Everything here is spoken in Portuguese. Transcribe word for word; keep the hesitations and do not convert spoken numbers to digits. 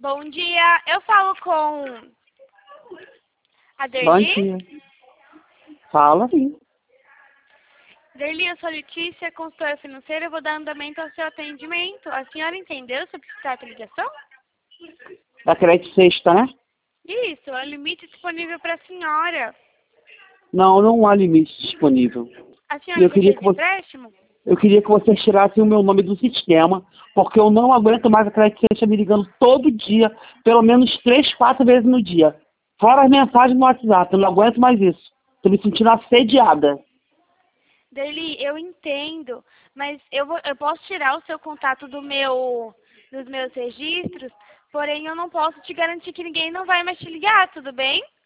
Bom dia, eu falo com a Bom Derli. dia. Fala, sim. Derli, eu sou a Letícia, consultora financeira, eu vou dar andamento ao seu atendimento. A senhora entendeu sobre o que se trata a ligação? Da crédito sexta, né? Isso, é o limite disponível para a senhora. Não, não há limite disponível. A E senhora eu já queria fez que você, empréstimo? eu queria que vocês tirassem o meu nome do sistema, porque eu não aguento mais a crédito sexta me ligando todo dia, pelo menos três, quatro vezes no dia. Fora as mensagens no WhatsApp, eu não aguento mais isso. Tô me sentindo assediada. Derli, eu entendo, mas eu, vou, eu posso tirar o seu contato do meu, dos meus registros, porém eu não posso te garantir que ninguém não vai mais te ligar, tudo bem?